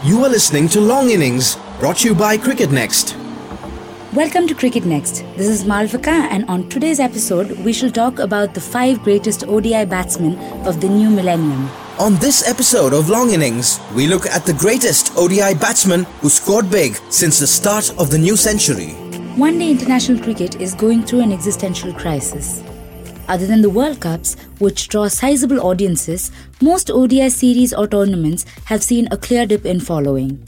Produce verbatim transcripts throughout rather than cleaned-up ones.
You are listening to Long Innings, brought to you by Cricket Next. Welcome to Cricket Next. This is Malvika, and on today's episode, we shall talk about the five greatest O D I batsmen of the new millennium. On this episode of Long Innings, we look at the greatest O D I batsman who scored big since the start of the new century. One-day international cricket is going through an existential crisis. Other than the World Cups, which draw sizable audiences, most O D I series or tournaments have seen a clear dip in following.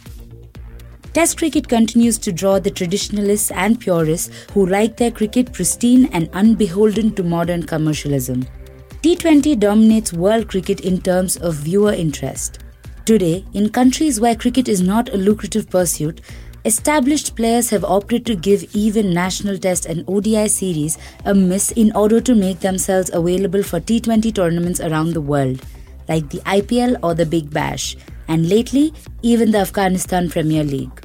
Test cricket continues to draw the traditionalists and purists who like their cricket pristine and unbeholden to modern commercialism. T twenty dominates world cricket in terms of viewer interest. Today, in countries where cricket is not a lucrative pursuit, established players have opted to give even national test and O D I series a miss in order to make themselves available for T twenty tournaments around the world, like the I P L or the Big Bash, and lately, even the Afghanistan Premier League.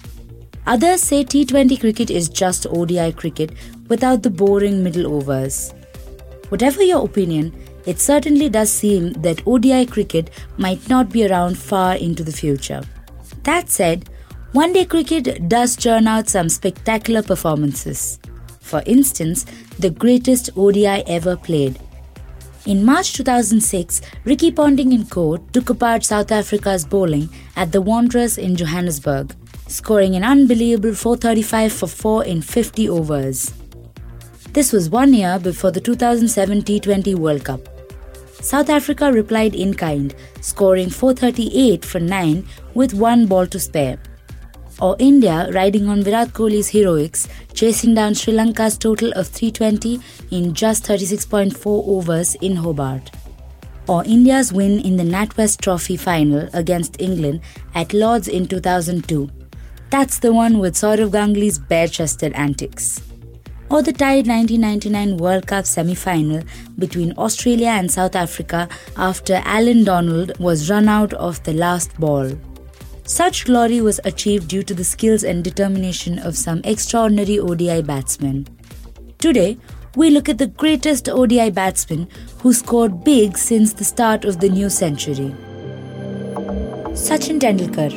Others say T twenty cricket is just O D I cricket without the boring middle overs. Whatever your opinion, it certainly does seem that O D I cricket might not be around far into the future. That said, one-day cricket does churn out some spectacular performances. For instance, the greatest O D I ever played. In March two thousand six, Ricky Ponting and co took apart South Africa's bowling at the Wanderers in Johannesburg, scoring an unbelievable four thirty-five for four in fifty overs. This was one year before the two thousand seven T twenty World Cup. South Africa replied in kind, scoring four thirty-eight for nine with one ball to spare. Or India riding on Virat Kohli's heroics, chasing down Sri Lanka's total of three twenty in just thirty-six point four overs in Hobart. Or India's win in the NatWest Trophy final against England at Lord's in two thousand two. That's the one with Sourav Ganguly's bare-chested antics. Or the tied nineteen ninety-nine World Cup semi-final between Australia and South Africa after Alan Donald was run out of the last ball. Such glory was achieved due to the skills and determination of some extraordinary O D I batsmen. Today, we look at the greatest O D I batsman who scored big since the start of the new century. Sachin Tendulkar.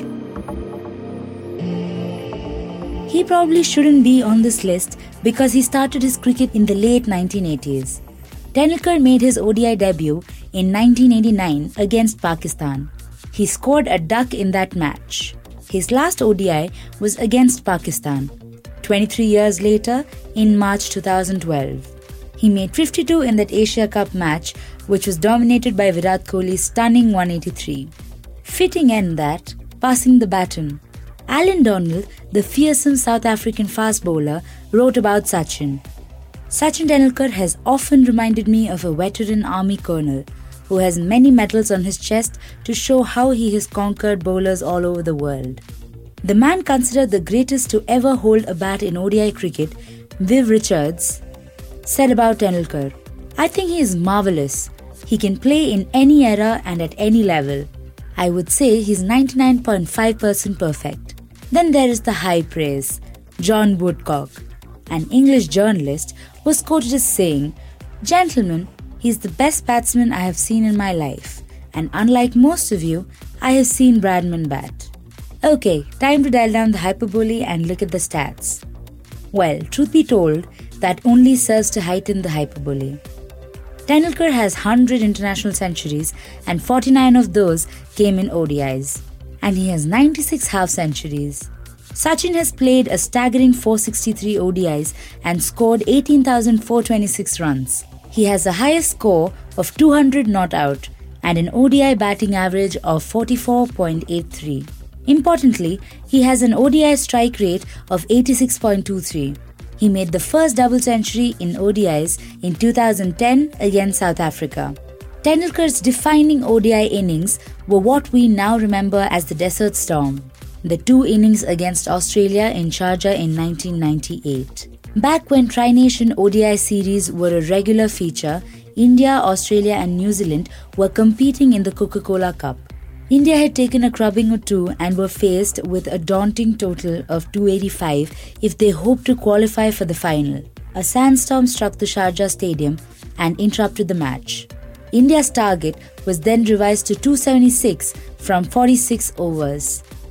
He probably shouldn't be on this list because he started his cricket in the late nineteen eighties. Tendulkar made his O D I debut in nineteen eighty-nine against Pakistan. He scored a duck in that match. His last O D I was against Pakistan, twenty-three years later in March two thousand twelve. He made fifty-two in that Asia Cup match, which was dominated by Virat Kohli's stunning one eighty-three. Fitting end that, passing the baton. Alan Donald, the fearsome South African fast bowler, wrote about Sachin. Sachin Tendulkar has often reminded me of a veteran army colonel who has many medals on his chest to show how he has conquered bowlers all over the world. The man considered the greatest to ever hold a bat in O D I cricket, Viv Richards, said about Tendulkar, "I think he is marvellous. He can play in any era and at any level. I would say he's ninety-nine point five percent perfect." Then there is the high praise. John Woodcock, an English journalist, was quoted as saying, "Gentlemen, he's the best batsman I have seen in my life, and unlike most of you, I have seen Bradman bat." Okay, time to dial down the hyperbole and look at the stats. Well, truth be told, that only serves to heighten the hyperbole. Tendulkar has one hundred international centuries and forty-nine of those came in O D Is. And he has ninety-six half-centuries. Sachin has played a staggering four hundred sixty-three O D Is and scored eighteen thousand four hundred twenty-six runs. He has the highest score of two hundred not out and an O D I batting average of forty-four point eight three. Importantly, he has an O D I strike rate of eighty-six point two three. He made the first double century in O D Is in two thousand ten against South Africa. Tendulkar's defining O D I innings were what we now remember as the Desert Storm, the two innings against Australia in Sharjah in nineteen ninety-eight. Back when Tri-Nation O D I series were a regular feature, India, Australia and New Zealand were competing in the Coca-Cola Cup. India had taken a crubbing or two and were faced with a daunting total of two eighty-five if they hoped to qualify for the final. A sandstorm struck the Sharjah Stadium and interrupted the match. India's target was then revised to two seventy-six from forty-six overs.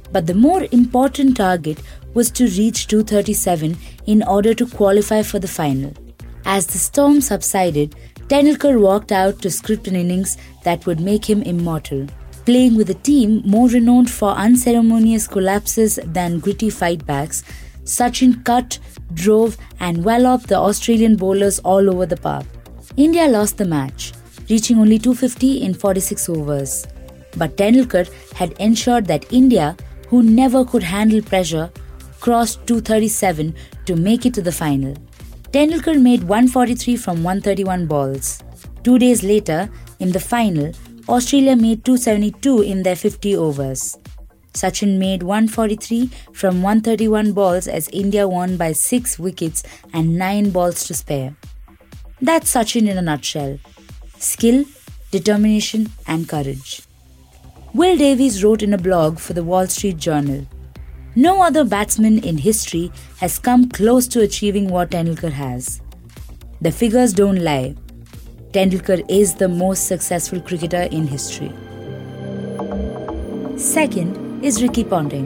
But the more important target was to reach two thirty-seven in order to qualify for the final. As the storm subsided, Tendulkar walked out to script an innings that would make him immortal. Playing with a team more renowned for unceremonious collapses than gritty fightbacks, Sachin cut, drove and walloped the Australian bowlers all over the park. India lost the match, reaching only two fifty in forty-six overs. But Tendulkar had ensured that India, who never could handle pressure, crossed two thirty-seven to make it to the final. Tendulkar made one forty-three from one thirty-one balls. Two days later, in the final, Australia made two seventy-two in their fifty overs. Sachin made one forty-three from one thirty-one balls as India won by six wickets and nine balls to spare. That's Sachin in a nutshell. Skill, determination and courage. Will Davies wrote in a blog for the Wall Street Journal, "No other batsman in history has come close to achieving what Tendulkar has. The figures don't lie. Tendulkar is the most successful cricketer in history." Second is Ricky Ponting.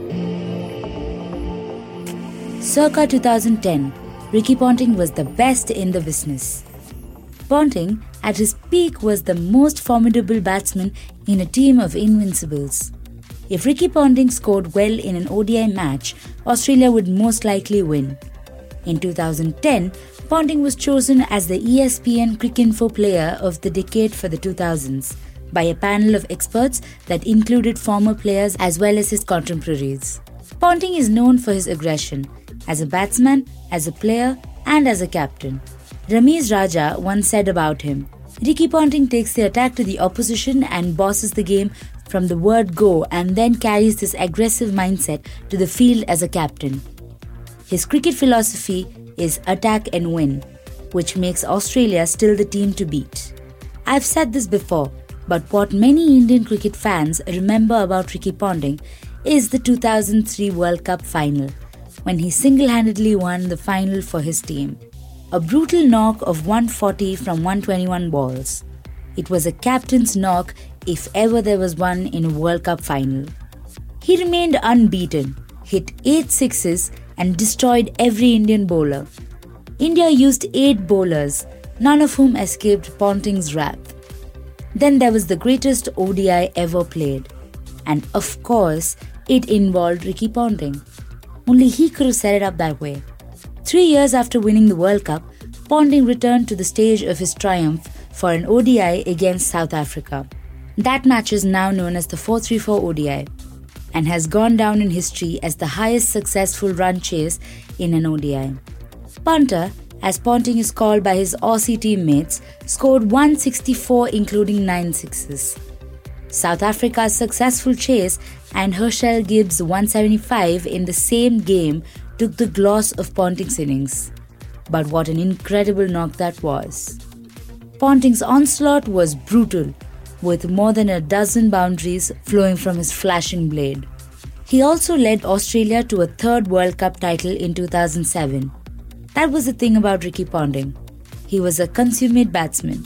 Circa two thousand ten, Ricky Ponting was the best in the business. Ponting, at his peak, was the most formidable batsman in a team of invincibles. If Ricky Ponting scored well in an O D I match, Australia would most likely win. In two thousand ten, Ponting was chosen as the E S P N Cricinfo Player of the Decade for the two thousands by a panel of experts that included former players as well as his contemporaries. Ponting is known for his aggression, as a batsman, as a player, and as a captain. Ramiz Raja once said about him, "Ricky Ponting takes the attack to the opposition and bosses the game from the word go and then carries this aggressive mindset to the field as a captain." His cricket philosophy is attack and win, which makes Australia still the team to beat. I've said this before, but what many Indian cricket fans remember about Ricky Ponting is the two thousand three World Cup final, when he single-handedly won the final for his team. A brutal knock of one forty from one twenty-one balls. It was a captain's knock if ever there was one in a World Cup final. He remained unbeaten, hit eight sixes and destroyed every Indian bowler. India used eight bowlers, none of whom escaped Ponting's wrath. Then there was the greatest O D I ever played. And of course, it involved Ricky Ponting. Only he could have set it up that way. Three years after winning the World Cup, Ponting returned to the stage of his triumph for an O D I against South Africa. That match is now known as the four three four O D I and has gone down in history as the highest successful run chase in an O D I. Punter, as Ponting is called by his Aussie teammates, scored one sixty-four including nine sixes. South Africa's successful chase and Herschel Gibbs' one seventy-five in the same game took the gloss of Ponting's innings. But what an incredible knock that was. Ponting's onslaught was brutal, with more than a dozen boundaries flowing from his flashing blade. He also led Australia to a third World Cup title in two thousand seven. That was the thing about Ricky Ponting. He was a consummate batsman,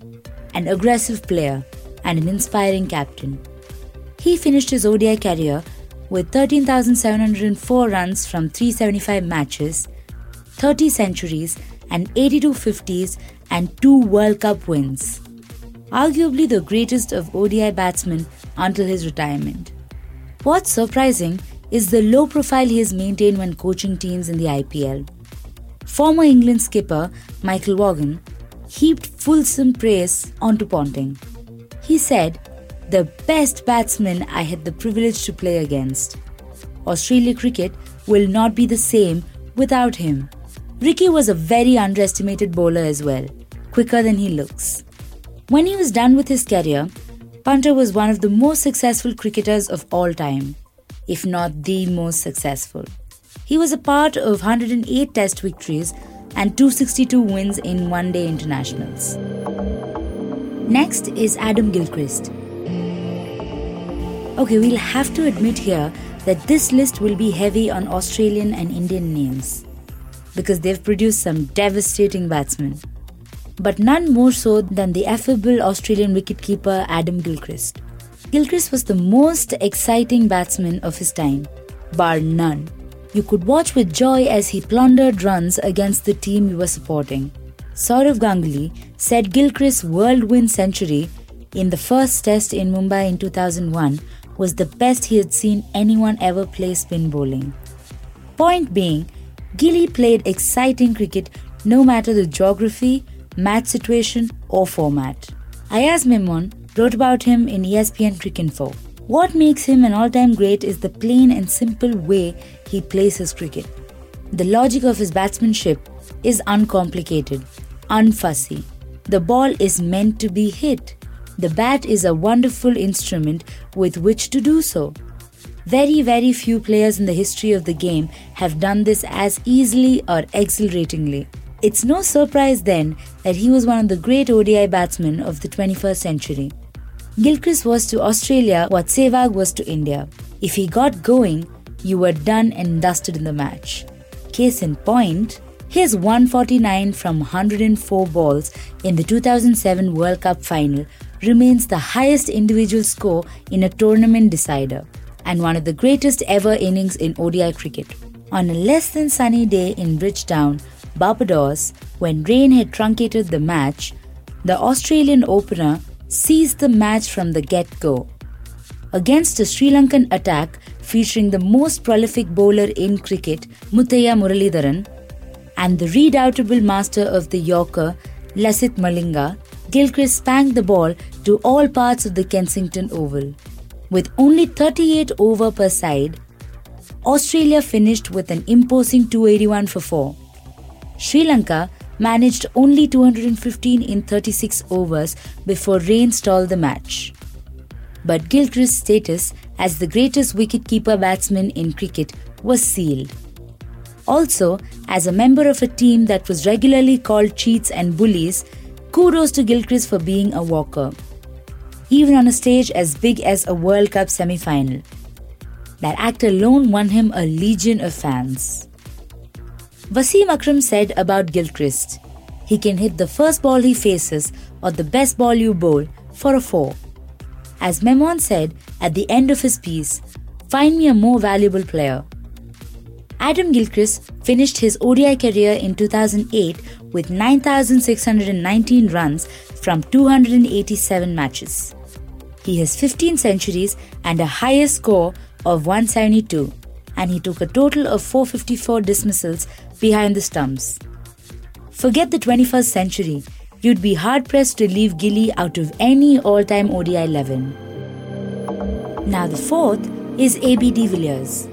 an aggressive player, and an inspiring captain. He finished his O D I career with thirteen thousand seven hundred four runs from three hundred seventy-five matches, thirty centuries and eighty-two fifties and two World Cup wins. Arguably the greatest of O D I batsmen until his retirement. What's surprising is the low profile he has maintained when coaching teams in the I P L. Former England skipper Michael Vaughan heaped fulsome praise onto Ponting. He said, "The best batsman I had the privilege to play against. Australia cricket will not be the same without him." Ricky was a very underestimated bowler as well, quicker than he looks. When he was done with his career, Punter was one of the most successful cricketers of all time, if not the most successful. He was a part of one hundred eight Test victories and two hundred sixty-two wins in one-day internationals. Next is Adam Gilchrist. Okay, we'll have to admit here that this list will be heavy on Australian and Indian names because they've produced some devastating batsmen. But none more so than the affable Australian wicketkeeper Adam Gilchrist. Gilchrist was the most exciting batsman of his time, bar none. You could watch with joy as he plundered runs against the team you were supporting. Sourav Ganguly said Gilchrist's whirlwind century in the first test in Mumbai in two thousand one was the best he had seen anyone ever play spin bowling. Point being, Gilly played exciting cricket no matter the geography, match situation or format. Ayaz Memon wrote about him in E S P N Cricinfo. What makes him an all-time great is the plain and simple way he plays his cricket. The logic of his batsmanship is uncomplicated, unfussy. The ball is meant to be hit. The bat is a wonderful instrument with which to do so. Very, very few players in the history of the game have done this as easily or exhilaratingly. It's no surprise then that he was one of the great O D I batsmen of the twenty-first century. Gilchrist was to Australia what Sehwag was to India. If he got going, you were done and dusted in the match. Case in point, his one forty-nine from one hundred four balls in the two thousand seven World Cup final remains the highest individual score in a tournament decider and one of the greatest ever innings in O D I cricket. On a less than sunny day in Bridgetown, Barbados, when rain had truncated the match, the Australian opener seized the match from the get-go. Against a Sri Lankan attack featuring the most prolific bowler in cricket, Muthaiya Muralidharan, and the redoubtable master of the Yorker, Lasith Malinga, Gilchrist spanked the ball to all parts of the Kensington Oval. With only thirty-eight overs per side, Australia finished with an imposing two eighty-one for four. Sri Lanka managed only two hundred fifteen in thirty-six overs before rain stalled the match. But Gilchrist's status as the greatest wicket-keeper batsman in cricket was sealed. Also, as a member of a team that was regularly called cheats and bullies, kudos to Gilchrist for being a walker, even on a stage as big as a World Cup semi-final. That act alone won him a legion of fans. Wasim Akram said about Gilchrist, he can hit the first ball he faces or the best ball you bowl for a four. As Memon said at the end of his piece, find me a more valuable player. Adam Gilchrist finished his O D I career in two thousand eight with nine thousand six hundred nineteen runs from two hundred eighty-seven matches. He has fifteen centuries and a highest score of one seventy-two, and he took a total of four hundred fifty-four dismissals behind the stumps. Forget the twenty-first century, you'd be hard-pressed to leave Gilly out of any all-time O D I eleven. Now the fourth is A B de Villiers.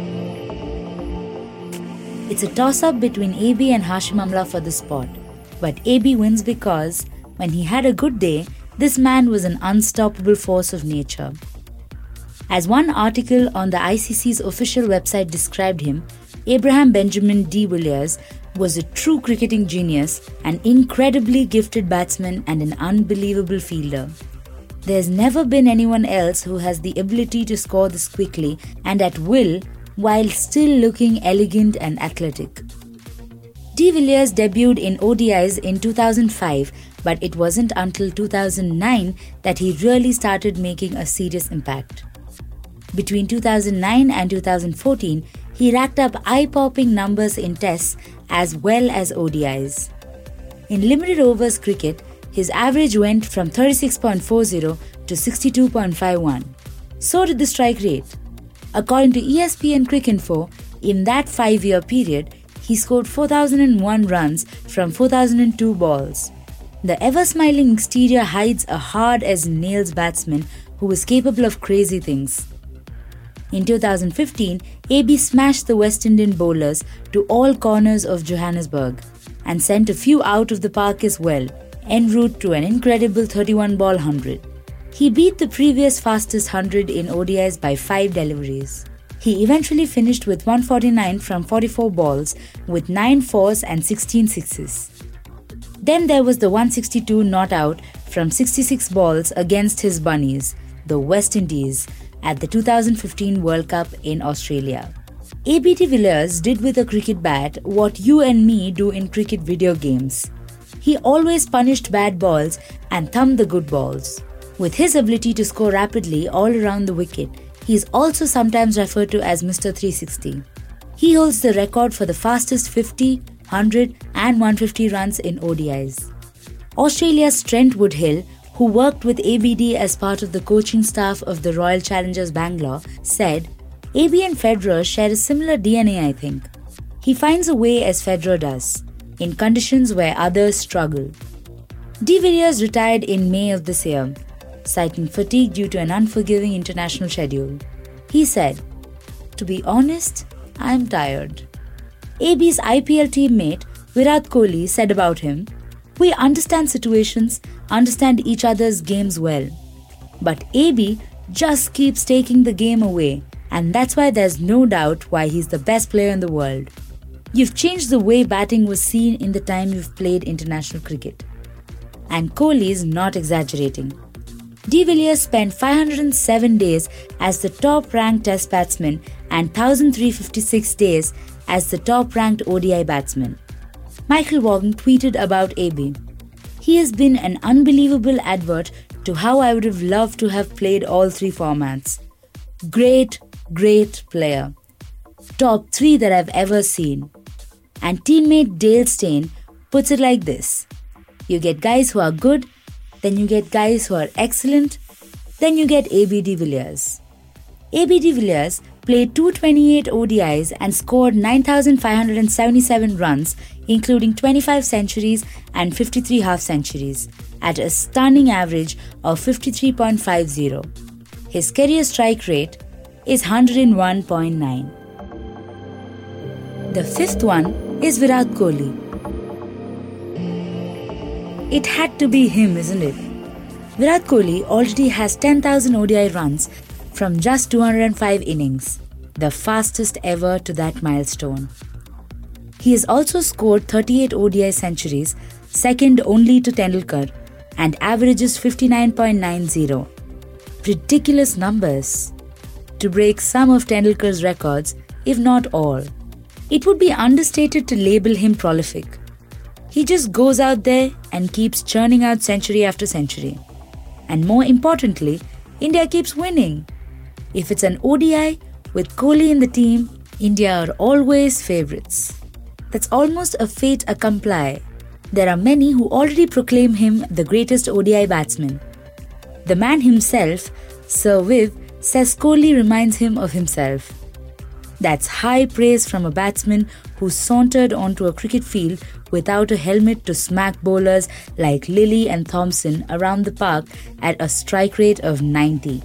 It's a toss-up between A B and Hashim Amla for the spot, but A B wins because, when he had a good day, this man was an unstoppable force of nature. As one article on the I C C's official website described him, Abraham Benjamin de Villiers was a true cricketing genius, an incredibly gifted batsman and an unbelievable fielder. There's never been anyone else who has the ability to score this quickly and at will while still looking elegant and athletic. De Villiers debuted in O D Is in two thousand five, but it wasn't until two thousand nine that he really started making a serious impact. Between two thousand nine and two thousand fourteen, he racked up eye-popping numbers in tests as well as O D Is. In limited overs cricket, his average went from thirty-six point four zero to sixty-two point five one. So did the strike rate. According to E S P N Cricinfo, in that five-year period, he scored four thousand one runs from four thousand two balls. The ever-smiling exterior hides a hard-as-nails batsman who is capable of crazy things. In two thousand fifteen, A B smashed the West Indian bowlers to all corners of Johannesburg and sent a few out of the park as well, en route to an incredible thirty-one ball hundred. He beat the previous fastest hundred in O D Is by five deliveries. He eventually finished with one forty-nine from forty-four balls with nine fours and sixteen sixes. Then there was the one sixty-two not out from sixty-six balls against his bunnies, the West Indies, at the two thousand fifteen World Cup in Australia. A B de Villiers did with a cricket bat what you and me do in cricket video games. He always punished bad balls and thumped the good balls. With his ability to score rapidly all around the wicket, he is also sometimes referred to as Mister three sixty. He holds the record for the fastest fifty, one hundred and one hundred fifty runs in O D Is. Australia's Trent Woodhill, who worked with A B D as part of the coaching staff of the Royal Challengers Bangalore, said, A B and Federer share a similar D N A, I think. He finds a way as Federer does, in conditions where others struggle. De Villiers retired in May of this year, citing fatigue due to an unforgiving international schedule. He said, "To be honest, I'm tired." A B's I P L teammate Virat Kohli said about him, "We understand situations, understand each other's games well. But A B just keeps taking the game away, and that's why there's no doubt why he's the best player in the world. You've changed the way batting was seen in the time you've played international cricket." And Kohli is not exaggerating. De Villiers spent five hundred seven days as the top-ranked Test batsman and one thousand three hundred fifty-six days as the top-ranked O D I batsman. Michael Vaughan tweeted about A B, "He has been an unbelievable advert to how I would have loved to have played all three formats. Great, great player. Top three that I've ever seen." And teammate Dale Steyn puts it like this: "You get guys who are good, then you get guys who are excellent, then you get A B de Villiers." A B de Villiers played two hundred twenty-eight O D Is and scored nine thousand five hundred seventy-seven runs, including twenty-five centuries and fifty-three half-centuries, at a stunning average of fifty-three point five zero. His career strike rate is one hundred one point nine. The fifth one is Virat Kohli. It had to be him, isn't it? Virat Kohli already has ten thousand O D I runs from just two hundred five innings, the fastest ever to that milestone. He has also scored thirty-eight O D I centuries, second only to Tendulkar, and averages fifty-nine point nine zero. Ridiculous numbers to break some of Tendulkar's records, if not all. It would be understated to label him prolific. He just goes out there and keeps churning out century after century. And more importantly, India keeps winning. If it's an O D I with Kohli in the team, India are always favourites. That's almost a fait accompli. There are many who already proclaim him the greatest O D I batsman. The man himself, Sir Viv, says Kohli reminds him of himself. That's high praise from a batsman who sauntered onto a cricket field without a helmet to smack bowlers like Lilly and Thompson around the park at a strike rate of ninety.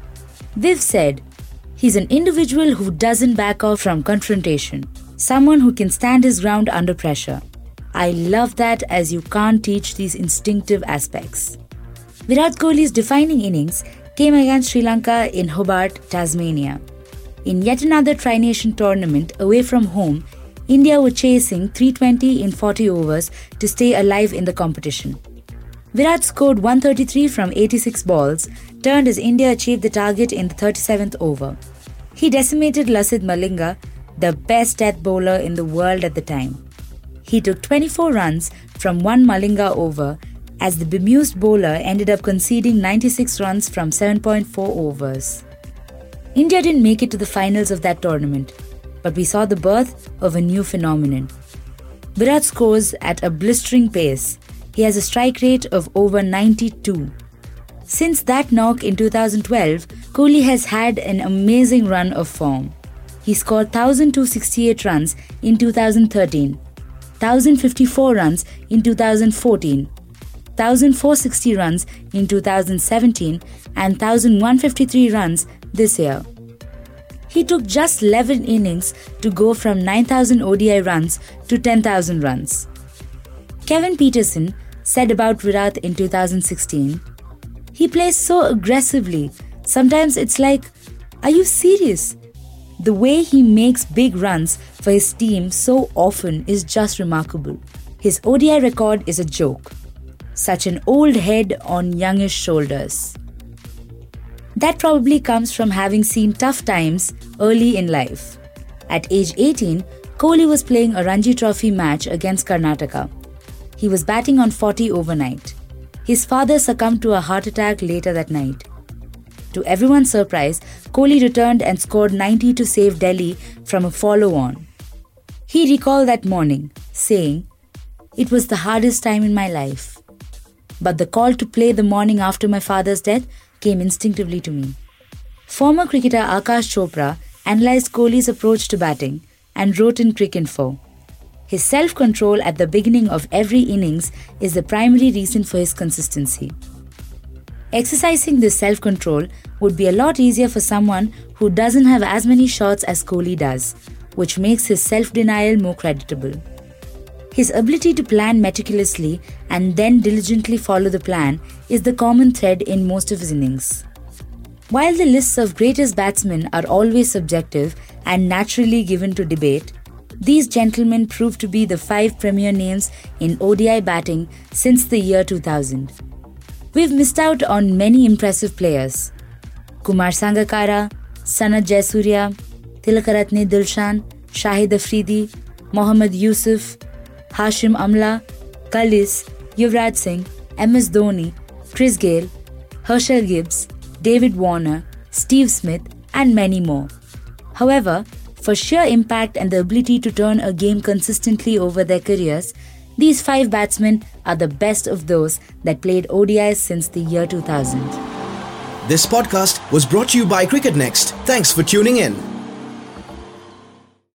Viv said, "He's an individual who doesn't back off from confrontation, someone who can stand his ground under pressure. I love that, as you can't teach these instinctive aspects." Virat Kohli's defining innings came against Sri Lanka in Hobart, Tasmania. In yet another Tri-Nation tournament away from home, India were chasing three hundred twenty in forty overs to stay alive in the competition. Virat scored one hundred thirty-three from eighty-six balls, turned as India achieved the target in the thirty-seventh over. He decimated Lasith Malinga, the best death bowler in the world at the time. He took twenty-four runs from one Malinga over, as the bemused bowler ended up conceding ninety-six runs from seven point four overs. India didn't make it to the finals of that tournament, but we saw the birth of a new phenomenon. Virat scores at a blistering pace. He has a strike rate of over ninety-two. Since that knock in two thousand twelve, Kohli has had an amazing run of form. He scored one thousand two hundred sixty-eight runs in two thousand thirteen, one thousand fifty-four runs in two thousand fourteen, one thousand four hundred sixty runs in two thousand seventeen, and one thousand one hundred fifty-three runs this year. He took just eleven innings to go from nine thousand O D I runs to ten thousand runs. Kevin Peterson said about Virat in two thousand sixteen, "He plays so aggressively. Sometimes it's like, are you serious? The way he makes big runs for his team so often is just remarkable. His O D I record is a joke. Such an old head on youngish shoulders." That probably comes from having seen tough times early in life. At age eighteen, Kohli was playing a Ranji Trophy match against Karnataka. He was batting on forty overnight. his father succumbed to a heart attack later that night. To everyone's surprise, Kohli returned and scored ninety to save Delhi from a follow-on. He recalled that morning, saying, "It was the hardest time in my life. But the call to play the morning after my father's death came instinctively to me." Former cricketer Akash Chopra analysed Kohli's approach to batting and wrote in Cricinfo, "His self-control at the beginning of every innings is the primary reason for his consistency." Exercising this self-control would be a lot easier for someone who doesn't have as many shots as Kohli does, which makes his self-denial more creditable. His ability to plan meticulously and then diligently follow the plan is the common thread in most of his innings. While the lists of greatest batsmen are always subjective and naturally given to debate, these gentlemen proved to be the five premier names in O D I batting since the year two thousand. We've missed out on many impressive players: Kumar Sangakkara, Sanat Jayasuriya, Tilakaratne Dilshan, Shahid Afridi, Mohammad Yusuf, Hashim Amla, Kallis, Yuvraj Singh, M S Dhoni, Chris Gayle, Herschel Gibbs, David Warner, Steve Smith, and many more. However, for sheer impact and the ability to turn a game consistently over their careers, these five batsmen are the best of those that played O D Is since the year two thousand. This podcast was brought to you by Cricket Next. Thanks for tuning in.